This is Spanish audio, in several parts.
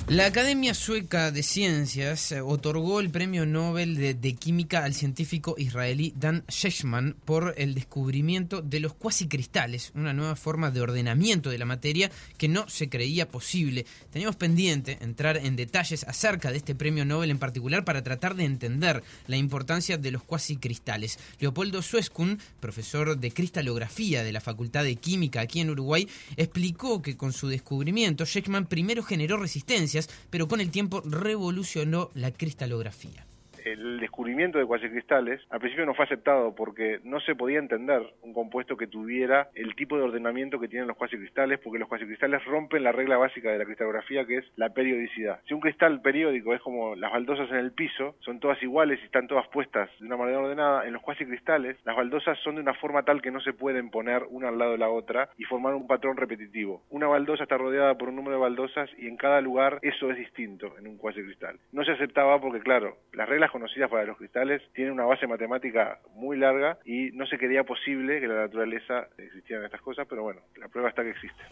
La Academia Sueca de Ciencias otorgó el Premio Nobel de Química al científico israelí Dan Shechtman por el descubrimiento de los cuasicristales, una nueva forma de ordenamiento de la materia que no se creía posible. Teníamos pendiente entrar en detalles acerca de este Premio Nobel en particular para tratar de entender la importancia de los cuasicristales. Leopoldo Sueskun, profesor de cristalografía de la Facultad de Química aquí en Uruguay, explicó que con su descubrimiento Shechtman primero generó resistencia, pero con el tiempo revolucionó la cristalografía. El descubrimiento de cuasicristales al principio no fue aceptado porque no se podía entender un compuesto que tuviera el tipo de ordenamiento que tienen los cuasicristales, porque los cuasicristales rompen la regla básica de la cristalografía, que es la periodicidad. Si un cristal periódico es como las baldosas en el piso, son todas iguales y están todas puestas de una manera ordenada, en los cuasicristales las baldosas son de una forma tal que no se pueden poner una al lado de la otra y formar un patrón repetitivo. Una baldosa está rodeada por un número de baldosas y en cada lugar eso es distinto en un cuasicristal. No se aceptaba porque, claro, las reglas conocidas para los cristales tienen una base matemática muy larga y no se creía posible que en la naturaleza existieran estas cosas, pero bueno, la prueba está que existen.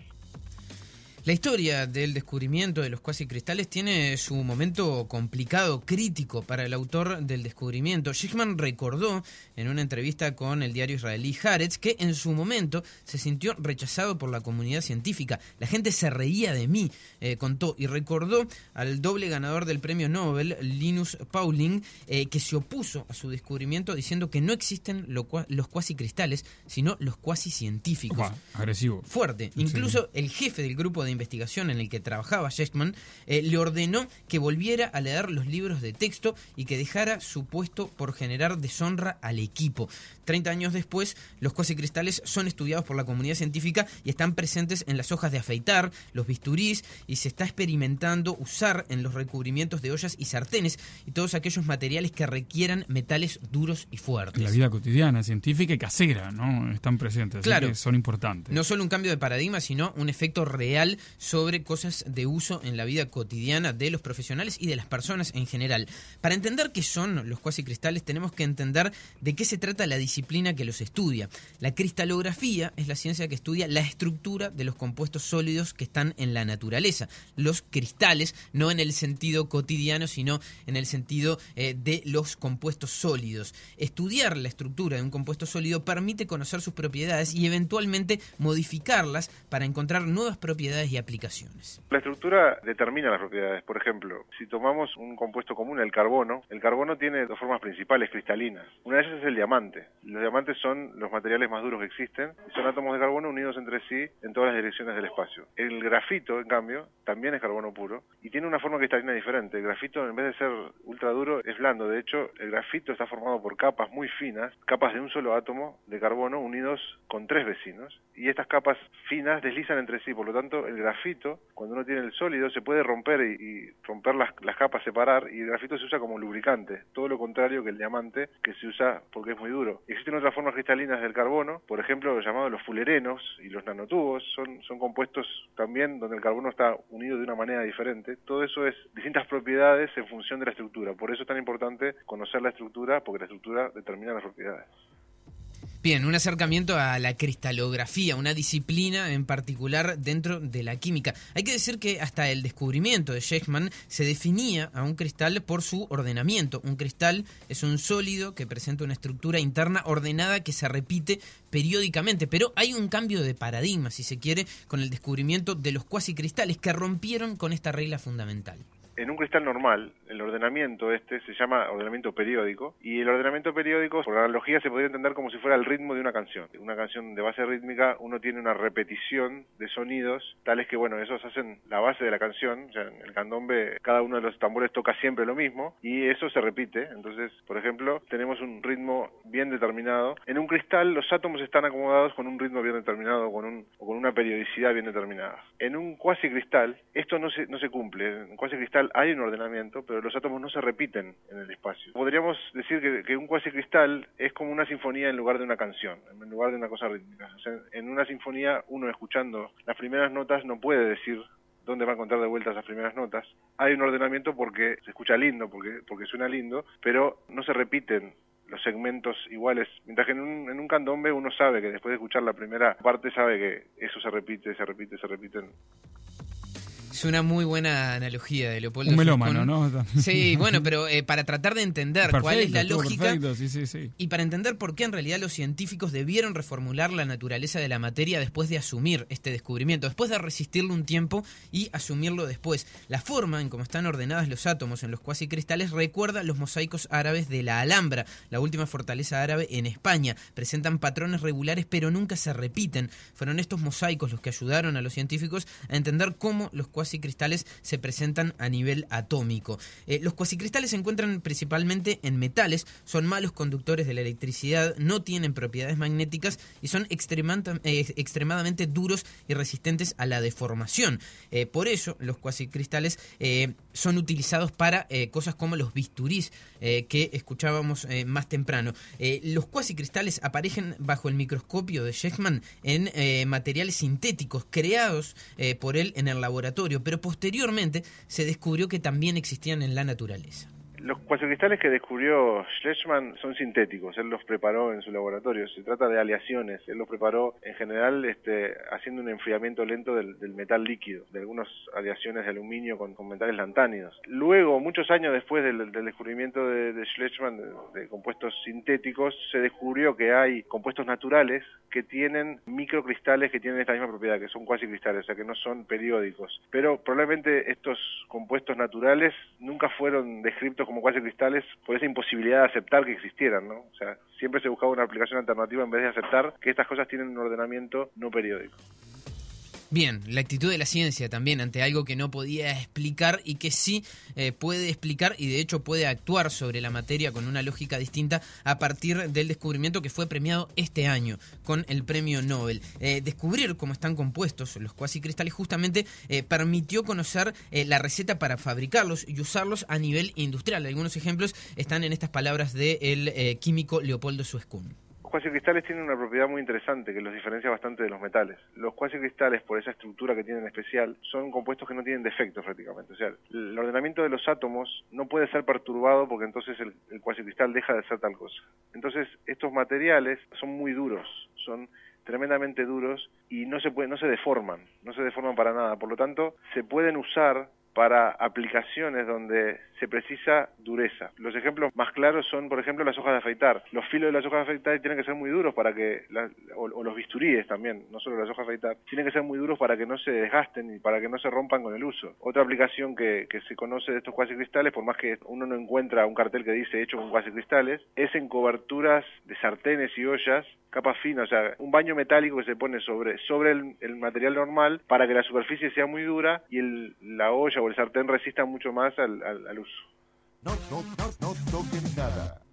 La historia del descubrimiento de los cuasicristales tiene su momento complicado, crítico para el autor del descubrimiento. Shechtman recordó en una entrevista con el diario israelí Haaretz que en su momento se sintió rechazado por la comunidad científica. La gente se reía de mí, contó, y recordó al doble ganador del premio Nobel, Linus Pauling, que se opuso a su descubrimiento diciendo que no existen los cuasicristales, sino los cuasicientíficos. Agresivo. Fuerte. Incluso el jefe del grupo de investigación en el que trabajaba Shechtman le ordenó que volviera a leer los libros de texto y que dejara su puesto por generar deshonra al equipo. 30 años después, los cuasicristales son estudiados por la comunidad científica y están presentes en las hojas de afeitar, los bisturís, y se está experimentando usar en los recubrimientos de ollas y sartenes y todos aquellos materiales que requieran metales duros y fuertes. La vida cotidiana, científica y casera, ¿no? Están presentes, claro, así que son importantes. No solo un cambio de paradigma, sino un efecto real sobre cosas de uso en la vida cotidiana de los profesionales y de las personas en general. Para entender qué son los cuasicristales, tenemos que entender de qué se trata la disciplina que los estudia. La cristalografía es la ciencia que estudia la estructura de los compuestos sólidos que están en la naturaleza. Los cristales, no en el sentido cotidiano, sino en el sentido de los compuestos sólidos. Estudiar la estructura de un compuesto sólido permite conocer sus propiedades y eventualmente modificarlas para encontrar nuevas propiedades y aplicaciones. La estructura determina las propiedades. Por ejemplo, si tomamos un compuesto común, el carbono tiene dos formas principales cristalinas. Una de ellas es el diamante. Los diamantes son los materiales más duros que existen y son átomos de carbono unidos entre sí en todas las direcciones del espacio. El grafito, en cambio, también es carbono puro y tiene una forma cristalina diferente. El grafito, en vez de ser ultra duro, es blando. De hecho, el grafito está formado por capas muy finas, capas de un solo átomo de carbono unidos con tres vecinos, y estas capas finas deslizan entre sí. Por lo tanto, el grafito, cuando uno tiene el sólido, se puede romper y romper las capas, separar, y el grafito se usa como lubricante, todo lo contrario que el diamante, que se usa porque es muy duro. Existen otras formas cristalinas del carbono, por ejemplo, los llamados los fulerenos y los nanotubos, son compuestos también donde el carbono está unido de una manera diferente. Todo eso es distintas propiedades en función de la estructura. Por eso es tan importante conocer la estructura, porque la estructura determina las propiedades. Bien, un acercamiento a la cristalografía, una disciplina en particular dentro de la química. Hay que decir que hasta el descubrimiento de Shechtman se definía a un cristal por su ordenamiento. Un cristal es un sólido que presenta una estructura interna ordenada que se repite periódicamente, pero hay un cambio de paradigma, si se quiere, con el descubrimiento de los cuasicristales que rompieron con esta regla fundamental. En un cristal normal, el ordenamiento se llama ordenamiento periódico, y el ordenamiento periódico, por analogía, se podría entender como si fuera el ritmo de una canción. En una canción de base rítmica, uno tiene una repetición de sonidos, tales que, bueno, esos hacen la base de la canción. O sea, en el candombe, cada uno de los tambores toca siempre lo mismo, y eso se repite. Entonces, por ejemplo, tenemos un ritmo bien determinado. En un cristal, los átomos están acomodados con un ritmo bien determinado, o con una periodicidad bien determinada. En un cuasicristal, esto no se cumple. En un cuasicristal hay un ordenamiento, pero los átomos no se repiten en el espacio. Podríamos decir que un cuasicristal es como una sinfonía en lugar de una canción, en lugar de una cosa rítmica. O sea, en una sinfonía, uno escuchando las primeras notas no puede decir dónde va a encontrar de vuelta esas primeras notas. Hay un ordenamiento porque se escucha lindo, porque suena lindo, pero no se repiten los segmentos iguales, mientras que en un candombe uno sabe que después de escuchar la primera parte sabe que eso se repite. Es una muy buena analogía de Leopoldo Un melómano, Suscón. ¿no? Sí, bueno, pero para tratar de entender cuál es la lógica sí. y para entender por qué en realidad los científicos debieron reformular la naturaleza de la materia después de asumir este descubrimiento, después de resistirlo un tiempo y asumirlo después. La forma en cómo están ordenados los átomos en los cuasicristales recuerda los mosaicos árabes de la Alhambra, la última fortaleza árabe en España. Presentan patrones regulares pero nunca se repiten. Fueron estos mosaicos los que ayudaron a los científicos a entender cómo los cuasicristales se presentan a nivel atómico. Los cuasicristales se encuentran principalmente en metales, son malos conductores de la electricidad, no tienen propiedades magnéticas y son extremadamente duros y resistentes a la deformación. Por eso los cuasicristales son utilizados para cosas como los bisturís que escuchábamos más temprano. Los cuasicristales aparecen bajo el microscopio de Shechtman en materiales sintéticos creados por él en el laboratorio, pero posteriormente se descubrió que también existían en la naturaleza. Los cuasicristales que descubrió Schlechtman son sintéticos, él los preparó en su laboratorio, se trata de aleaciones, él los preparó en general haciendo un enfriamiento lento del metal líquido, de algunas aleaciones de aluminio con metales lantánidos. Luego, muchos años después del descubrimiento de Schlechtman de compuestos sintéticos, se descubrió que hay compuestos naturales que tienen microcristales que tienen esta misma propiedad, que son cuasicristales, o sea que no son periódicos. Pero probablemente estos compuestos naturales nunca fueron descritos como cuasicristales por esa imposibilidad de aceptar que existieran, ¿no? O sea, siempre se buscaba una aplicación alternativa en vez de aceptar que estas cosas tienen un ordenamiento no periódico. Bien, la actitud de la ciencia también ante algo que no podía explicar y que sí puede explicar y de hecho puede actuar sobre la materia con una lógica distinta a partir del descubrimiento que fue premiado este año con el premio Nobel. Descubrir cómo están compuestos los cuasicristales justamente permitió conocer la receta para fabricarlos y usarlos a nivel industrial. Algunos ejemplos están en estas palabras del químico Leopoldo Suscún. Los cuasicristales tienen una propiedad muy interesante que los diferencia bastante de los metales. Los cuasicristales, por esa estructura que tienen especial, son compuestos que no tienen defectos prácticamente. O sea, el ordenamiento de los átomos no puede ser perturbado porque entonces el cuasicristal deja de ser tal cosa. Entonces, estos materiales son muy duros, son tremendamente duros y no se deforman para nada. Por lo tanto, se pueden usar para aplicaciones donde se precisa dureza. Los ejemplos más claros son, por ejemplo, las hojas de afeitar. Los filos de las hojas de afeitar tienen que ser muy duros para que, o los bisturíes también, no solo las hojas de afeitar, tienen que ser muy duros para que no se desgasten y para que no se rompan con el uso. Otra aplicación que se conoce de estos cuasicristales, por más que uno no encuentra un cartel que dice hecho con cuasicristales, es en coberturas de sartenes y ollas, capa fina, o sea, un baño metálico que se pone sobre el material normal para que la superficie sea muy dura y la olla o el sartén resista mucho más al uso. No toquen nada.